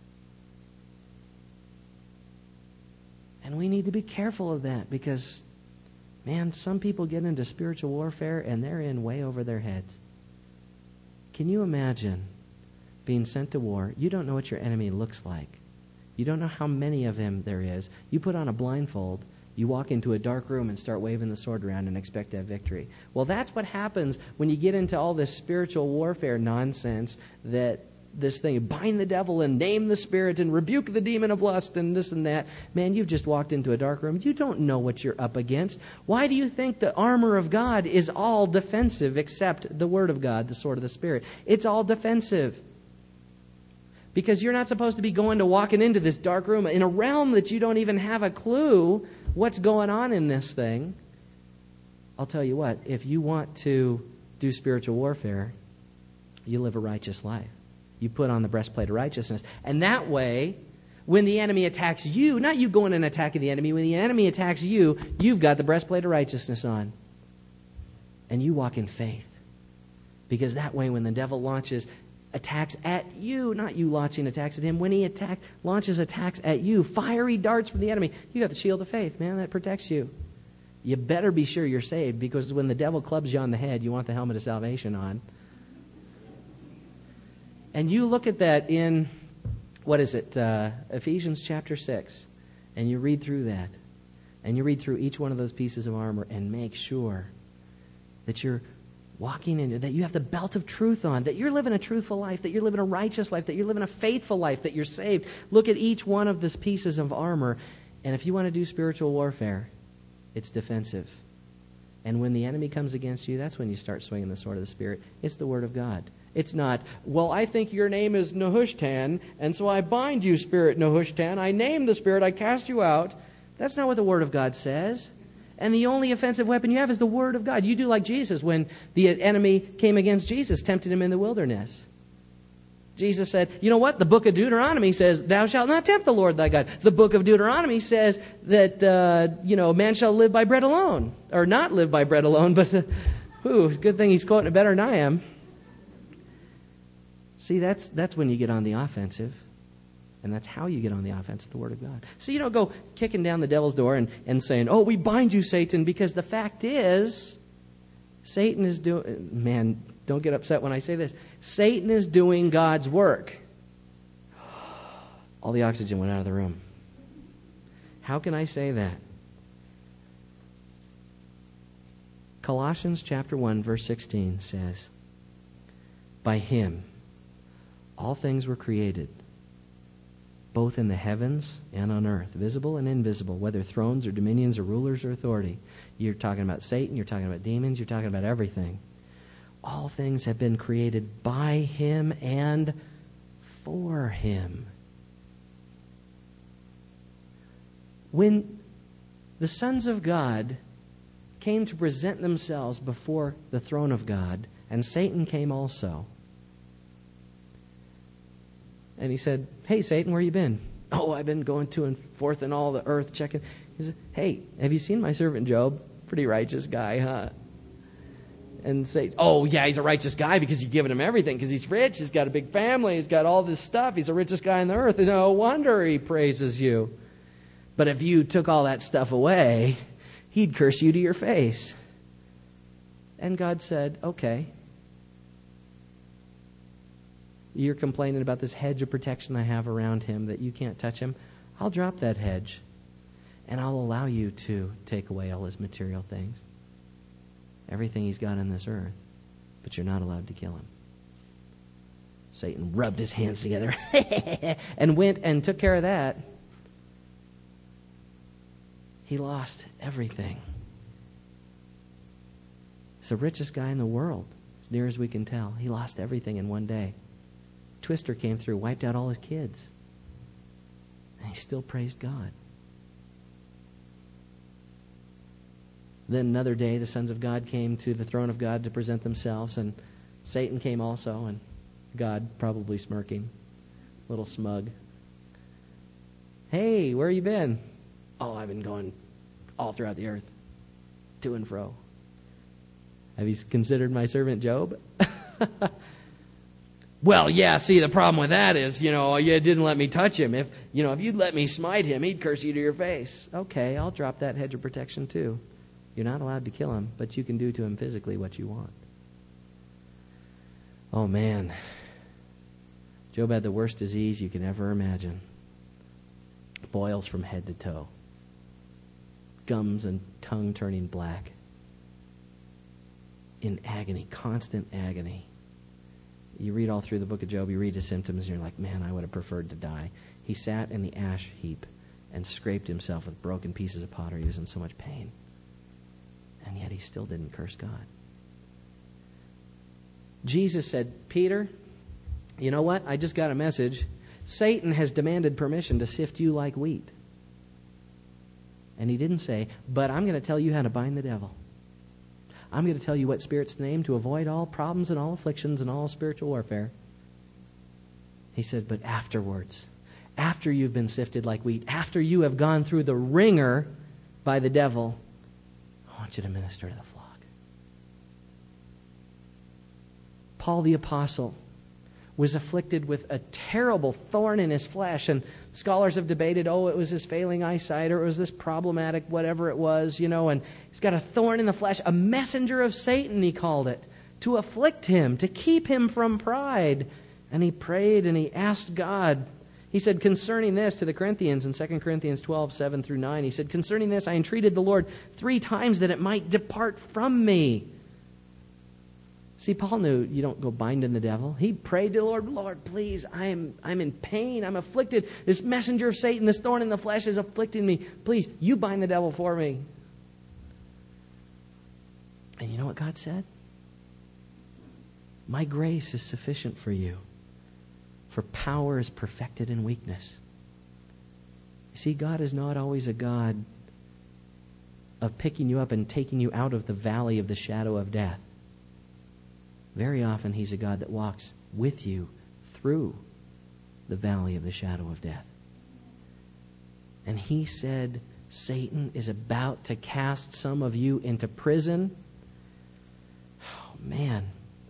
And we need to be careful of that because, man, some people get into spiritual warfare and they're in way over their heads. Can you imagine being sent to war? You don't know what your enemy looks like. You don't know how many of him there is. You put on a blindfold, you walk into a dark room and start waving the sword around and expect to have victory. Well, that's what happens when you get into all this spiritual warfare nonsense, that this thing, bind the devil and name the spirit and rebuke the demon of lust and this and that. Man, you've just walked into a dark room. You don't know what you're up against. Why do you think the armor of God is all defensive except the Word of God, the sword of the Spirit? It's all defensive. Because you're not supposed to be going to walking into this dark room in a realm that you don't even have a clue what's going on in this thing. I'll tell you what, if you want to do spiritual warfare, you live a righteous life. You put on the breastplate of righteousness. And that way, when the enemy attacks you, not you going and attacking the enemy, when the enemy attacks you, you've got the breastplate of righteousness on. And you walk in faith. Because that way, when the devil launches attacks at you, not you launching attacks at him, when he attack, launches attacks at you, fiery darts from the enemy, you got the shield of faith, man, that protects you. You better be sure you're saved, because when the devil clubs you on the head, you want the helmet of salvation on. And you look at that in, what is it, uh, Ephesians chapter six, and you read through that, and you read through each one of those pieces of armor and make sure that you're walking in, that you have the belt of truth on, that you're living a truthful life, that you're living a righteous life, that you're living a faithful life, that you're saved. Look at each one of these pieces of armor, and if you want to do spiritual warfare, it's defensive. And when the enemy comes against you, that's when you start swinging the sword of the Spirit. It's the Word of God. It's not, well, I think your name is Nehushtan, and so I bind you, Spirit Nehushtan. I name the Spirit, I cast you out. That's not what the Word of God says. And the only offensive weapon you have is the Word of God. You do like Jesus when the enemy came against Jesus, tempted him in the wilderness. Jesus said, you know what? The book of Deuteronomy says, thou shalt not tempt the Lord thy God. The book of Deuteronomy says that, uh, you know, man shall live by bread alone. Or not live by bread alone, but, uh, whew, good thing he's quoting it better than I am. See, that's that's when you get on the offensive. And that's how you get on the offense, the Word of God. So you don't go kicking down the devil's door and, and saying, oh, we bind you, Satan, because the fact is, Satan is doing, man, don't get upset when I say this. Satan is doing God's work. All the oxygen went out of the room. How can I say that? Colossians chapter one, verse sixteen says, by Him all things were created, both in the heavens and on earth, visible and invisible, whether thrones or dominions or rulers or authority. You're talking about Satan, you're talking about demons, you're talking about everything. All things have been created by Him and for Him. When the sons of God came to present themselves before the throne of God, and Satan came also, and he said, hey, Satan, where you been? Oh, I've been going to and forth in all the earth checking. He said, hey, have you seen my servant Job? Pretty righteous guy, huh? And say, oh, yeah, he's a righteous guy because you've given him everything, because he's rich, he's got a big family, he's got all this stuff, he's the richest guy on the earth, and no wonder he praises you. But if you took all that stuff away, he'd curse you to your face. And God said, okay. You're complaining about this hedge of protection I have around him, that you can't touch him. I'll drop that hedge, and I'll allow you to take away all his material things, everything he's got on this earth, but you're not allowed to kill him. Satan rubbed his hands together and went and took care of that. He lost everything. He's the richest guy in the world, as near as we can tell. He lost everything in one day. Twister came through, wiped out all his kids. And he still praised God. Then another day, the sons of God came to the throne of God to present themselves, and Satan came also, and God probably smirking, a little smug. Hey, where you been? Oh, I've been going all throughout the earth, to and fro. Have you considered my servant Job? Well, yeah, see, the problem with that is, you know, you didn't let me touch him. If, you know, if you'd let me smite him, he'd curse you to your face. Okay, I'll drop that hedge of protection too. You're not allowed to kill him, but you can do to him physically what you want. Oh, man. Job had the worst disease you can ever imagine. Boils from head to toe. Gums and tongue turning black. In agony, constant agony. You read all through the book of Job, you read his symptoms, and you're like, man, I would have preferred to die. He sat in the ash heap and scraped himself with broken pieces of pottery. He was in so much pain. And yet he still didn't curse God. Jesus said, Peter, you know what? I just got a message. Satan has demanded permission to sift you like wheat. And he didn't say, but I'm going to tell you how to bind the devil. I'm going to tell you what Spirit's name to avoid all problems and all afflictions and all spiritual warfare. He said, but afterwards, after you've been sifted like wheat, after you have gone through the ringer by the devil, I want you to minister to the flock. Paul the Apostle was afflicted with a terrible thorn in his flesh, and scholars have debated, oh, it was his failing eyesight, or it was this problematic whatever it was, you know, and he's got a thorn in the flesh, a messenger of Satan, he called it, to afflict him, to keep him from pride. And he prayed and he asked God. He said concerning this to the Corinthians in Second Corinthians twelve, seven through nine, he said, concerning this I entreated the Lord three times that it might depart from me. See, Paul knew you don't go binding the devil. He prayed to the Lord, Lord, please, I'm I'm in pain. I'm afflicted. This messenger of Satan, this thorn in the flesh is afflicting me. Please, you bind the devil for me. And you know what God said? My grace is sufficient for you, for power is perfected in weakness. You see, God is not always a God of picking you up and taking you out of the valley of the shadow of death. Very often He's a God that walks with you through the valley of the shadow of death. And He said, Satan is about to cast some of you into prison. Oh, man.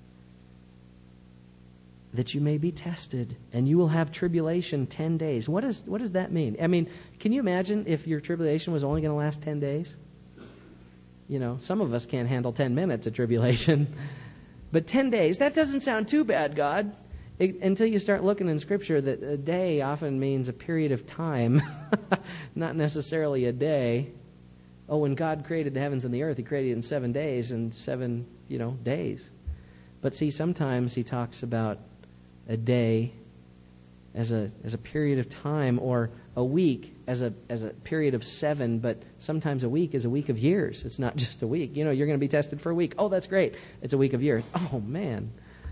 That you may be tested, and you will have tribulation ten days. What is what does that mean? I mean, can you imagine if your tribulation was only going to last ten days? You know, some of us can't handle ten minutes of tribulation. But ten days, that doesn't sound too bad, God. It, until you start looking in Scripture that a day often means a period of time, not necessarily a day. Oh, when God created the heavens and the earth, He created it in seven days and seven, you know, days. But see, sometimes He talks about a day as a as a period of time, or a week as a as a period of seven, but sometimes a week is a week of years. It's not just a week. You know, you're going to be tested for a week. Oh, that's great. It's a week of years. Oh, man.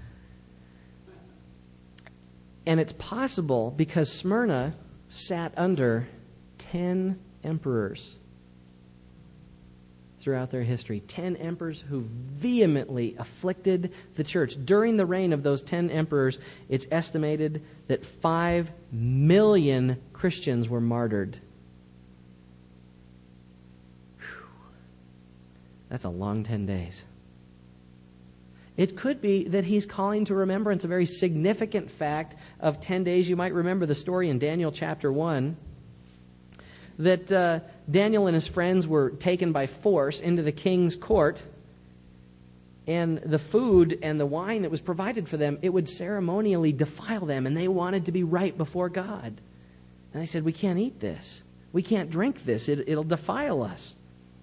And it's possible because Smyrna sat under ten emperors throughout their history. Ten emperors who vehemently afflicted the church. During the reign of those ten emperors, it's estimated that five million Christians were martyred. Whew. That's a long ten days. It could be that He's calling to remembrance a very significant fact of ten days. You might remember the story in Daniel chapter one. that uh, Daniel and his friends were taken by force into the king's court, and the food and the wine that was provided for them, it would ceremonially defile them, and they wanted to be right before God. And they said, we can't eat this. We can't drink this. It, it'll defile us.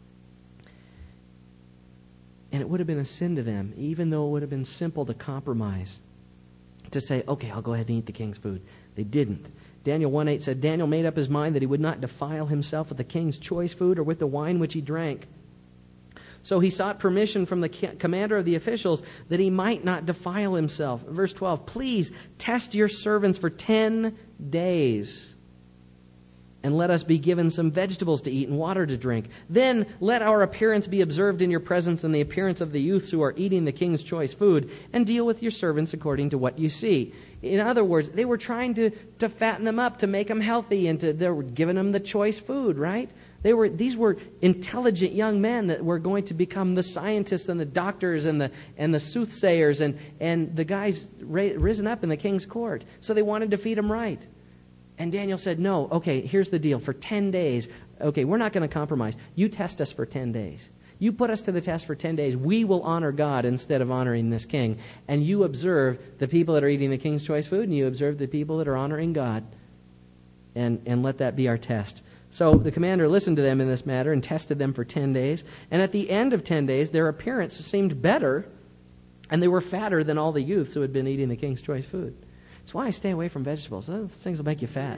And it would have been a sin to them, even though it would have been simple to compromise, to say, okay, I'll go ahead and eat the king's food. They didn't. Daniel one eight said, Daniel made up his mind that he would not defile himself with the king's choice food or with the wine which he drank. So he sought permission from the commander of the officials that he might not defile himself. Verse twelve, please test your servants for ten days, and let us be given some vegetables to eat and water to drink. Then let our appearance be observed in your presence and the appearance of the youths who are eating the king's choice food, and deal with your servants according to what you see. In other words, they were trying to, to fatten them up, to make them healthy, and to, they were giving them the choice food, right? They were these were intelligent young men that were going to become the scientists and the doctors and the and the soothsayers and, and the guys ra- risen up in the king's court. So they wanted to feed them right. And Daniel said, no, okay, here's the deal. For ten days, okay, we're not going to compromise. You test us for ten days. You put us to the test for ten days. We will honor God instead of honoring this king. And you observe the people that are eating the king's choice food, and you observe the people that are honoring God. And, and let that be our test. So the commander listened to them in this matter and tested them for ten days. And at the end of ten days, their appearance seemed better, and they were fatter than all the youths who had been eating the king's choice food. That's why I stay away from vegetables. Those things will make you fat.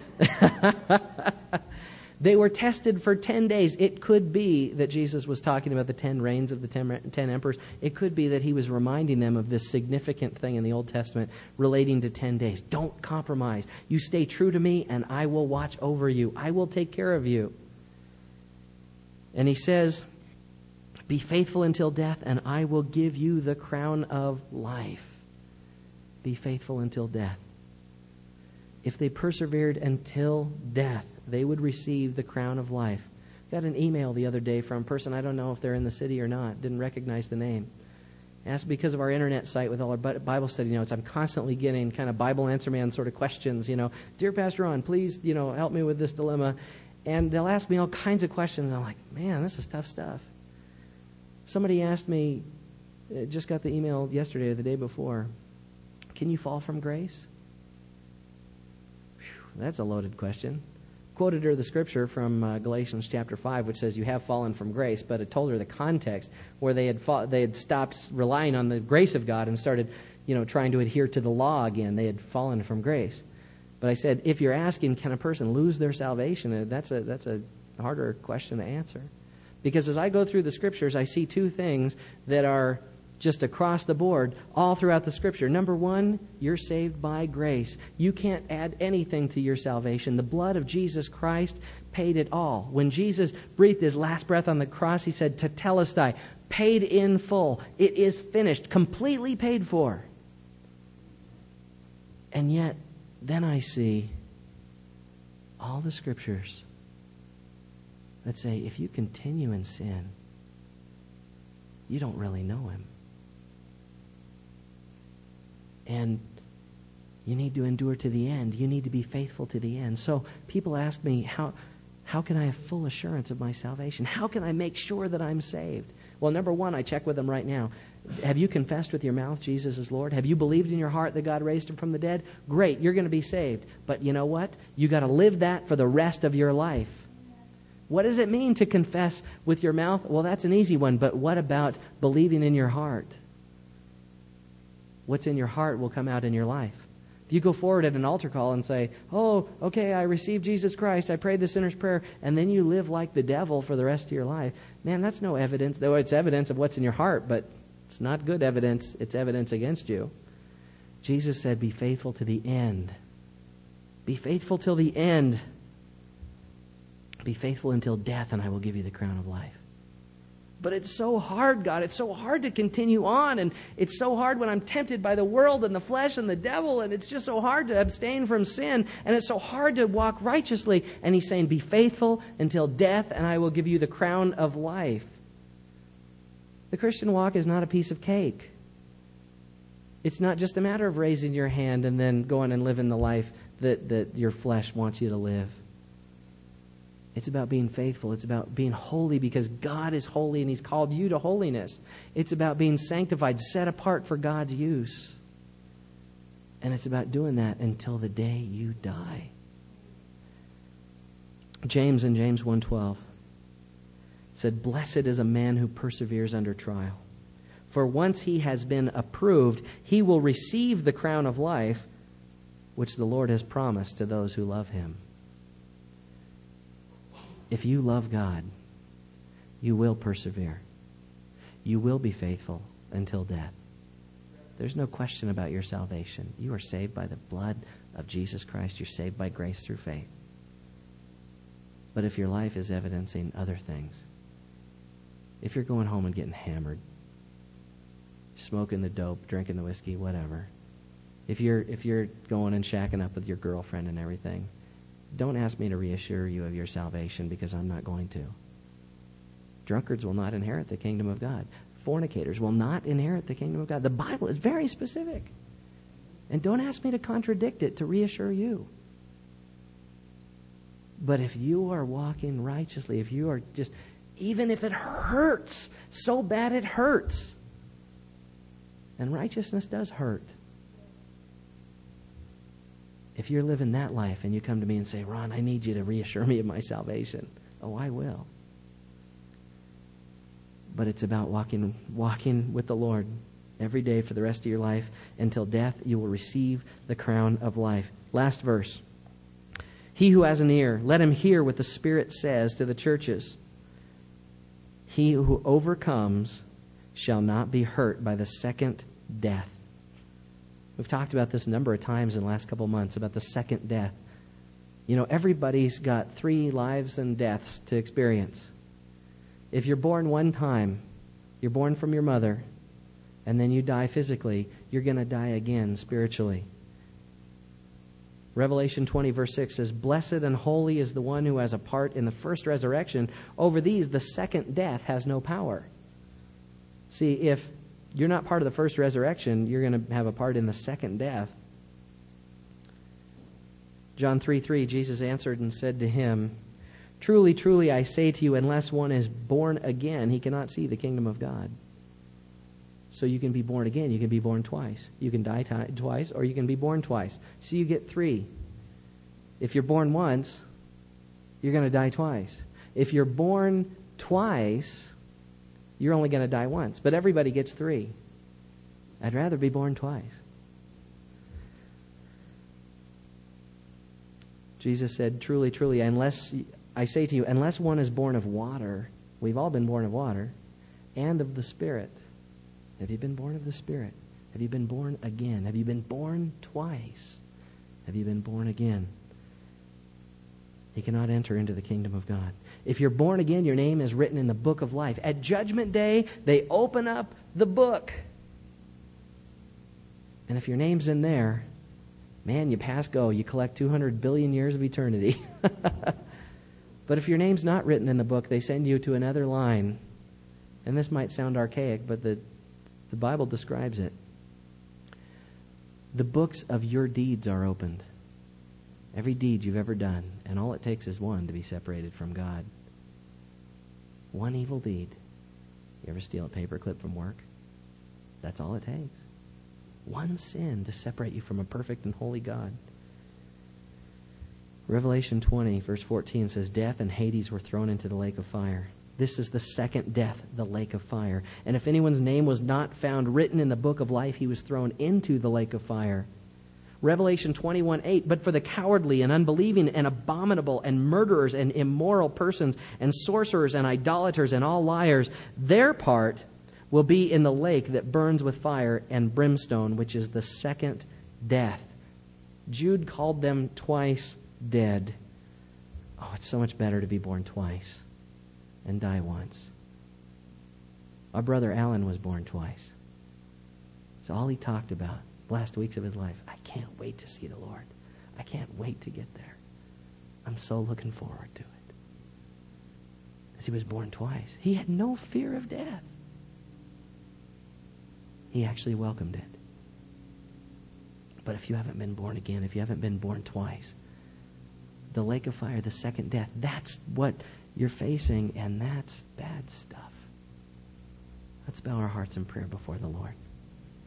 They were tested for ten days. It could be that Jesus was talking about the ten reigns of the ten, ten emperors. It could be that he was reminding them of this significant thing in the Old Testament relating to ten days. Don't compromise. You stay true to me, and I will watch over you. I will take care of you. And he says, be faithful until death, and I will give you the crown of life. Be faithful until death. If they persevered until death, they would receive the crown of life. Got an email the other day from a person, I don't know if they're in the city or not, didn't recognize the name. Asked because of our internet site with all our Bible study notes, I'm constantly getting kind of Bible answer man sort of questions, you know, dear Pastor Ron, please, you know, help me with this dilemma. And they'll ask me all kinds of questions. I'm like, man, this is tough stuff. Somebody asked me, just got the email yesterday or the day before, can you fall from grace? Whew, that's a loaded question. Quoted her the scripture from uh, Galatians chapter five, which says you have fallen from grace, but it told her the context where they had fa- they had stopped relying on the grace of God and started, you know, trying to adhere to the law again. They had fallen from grace. But I said, if you're asking, can a person lose their salvation? That's a that's a harder question to answer, because as I go through the scriptures, I see two things that are just across the board, all throughout the scripture. Number one, you're saved by grace. You can't add anything to your salvation. The blood of Jesus Christ paid it all. When Jesus breathed his last breath on the cross, he said, Tetelestai, paid in full. It is finished, completely paid for. And yet, then I see all the scriptures that say, if you continue in sin, you don't really know him. And you need to endure to the end. You need to be faithful to the end. So people ask me, how how can I have full assurance of my salvation? How can I make sure that I'm saved? Well, number one, I check with them right now. Have you confessed with your mouth Jesus is Lord? Have you believed in your heart that God raised him from the dead? Great, you're going to be saved. But you know what? You got to live that for the rest of your life. What does it mean to confess with your mouth? Well, that's an easy one. But what about believing in your heart? What's in your heart will come out in your life. If you go forward at an altar call and say, oh, okay, I received Jesus Christ, I prayed the sinner's prayer, and then you live like the devil for the rest of your life, man, that's no evidence. Though it's evidence of what's in your heart, but it's not good evidence. It's evidence against you. Jesus said, be faithful to the end. Be faithful till the end. Be faithful until death, and I will give you the crown of life. But it's so hard, God. It's so hard to continue on. And it's so hard when I'm tempted by the world and the flesh and the devil. And it's just so hard to abstain from sin. And it's so hard to walk righteously. And he's saying, be faithful until death, and I will give you the crown of life. The Christian walk is not a piece of cake. It's not just a matter of raising your hand and then going and living the life that, that your flesh wants you to live. It's about being faithful. It's about being holy because God is holy and He's called you to holiness. It's about being sanctified, set apart for God's use. And it's about doing that until the day you die. James in James one twelve said, "Blessed is a man who perseveres under trial. For once he has been approved, he will receive the crown of life which the Lord has promised to those who love Him." If you love God, you will persevere. You will be faithful until death. There's no question about your salvation. You are saved by the blood of Jesus Christ. You're saved by grace through faith. But if your life is evidencing other things, if you're going home and getting hammered, smoking the dope, drinking the whiskey, whatever, if you're if you're going and shacking up with your girlfriend and everything, don't ask me to reassure you of your salvation, because I'm not going to. Drunkards will not inherit the kingdom of God. Fornicators will not inherit the kingdom of God. The Bible is very specific. And don't ask me to contradict it to reassure you. But if you are walking righteously, if you are just, even if it hurts, so bad it hurts. And righteousness does hurt. If you're living that life and you come to me and say, "Ron, I need you to reassure me of my salvation." Oh, I will. But it's about walking walking with the Lord every day for the rest of your life. Until death, you will receive the crown of life. Last verse. "He who has an ear, let him hear what the Spirit says to the churches. He who overcomes shall not be hurt by the second death." We've talked about this a number of times in the last couple of months, about the second death. You know, everybody's got three lives and deaths to experience. If you're born one time, you're born from your mother, and then you die physically, you're going to die again spiritually. Revelation twenty verse six says, "Blessed and holy is the one who has a part in the first resurrection. Over these, the second death has no power." See, if you're not part of the first resurrection, you're going to have a part in the second death. John three three, Jesus answered and said to him, "Truly, truly, I say to you, unless one is born again, he cannot see the kingdom of God." So you can be born again. You can be born twice. You can die t- twice, or you can be born twice. So you get three. If you're born once, you're going to die twice. If you're born twice, you're only going to die once. But everybody gets three. I'd rather be born twice. Jesus said, "Truly, truly, unless I say to you, unless one is born of water," we've all been born of water, "and of the Spirit." Have you been born of the Spirit? Have you been born again? Have you been born twice? Have you been born again? He cannot enter into the kingdom of God. If you're born again, your name is written in the book of life. At Judgment Day, they open up the book. And if your name's in there, man, you pass go. You collect two hundred billion years of eternity. But if your name's not written in the book, they send you to another line. And this might sound archaic, but the, the Bible describes it. The books of your deeds are opened. Every deed you've ever done. And all it takes is one to be separated from God. One evil deed. You ever steal a paperclip from work? That's all it takes. One sin to separate you from a perfect and holy God. Revelation twenty, verse fourteen says, "Death and Hades were thrown into the lake of fire." This is the second death, the lake of fire. "And if anyone's name was not found written in the book of life, he was thrown into the lake of fire." Revelation twenty-one eight, "But for the cowardly and unbelieving and abominable and murderers and immoral persons and sorcerers and idolaters and all liars, their part will be in the lake that burns with fire and brimstone, which is the second death." Jude called them twice dead. Oh, it's so much better to be born twice and die once. Our brother Alan was born twice. It's all he talked about the last weeks of his life. I can't wait to see the Lord. I can't wait to get there. I'm so looking forward to it. Because he was born twice. He had no fear of death. He actually welcomed it. But if you haven't been born again, if you haven't been born twice, the lake of fire, the second death. That's what you're facing, and that's bad stuff. Let's bow our hearts in prayer before the Lord.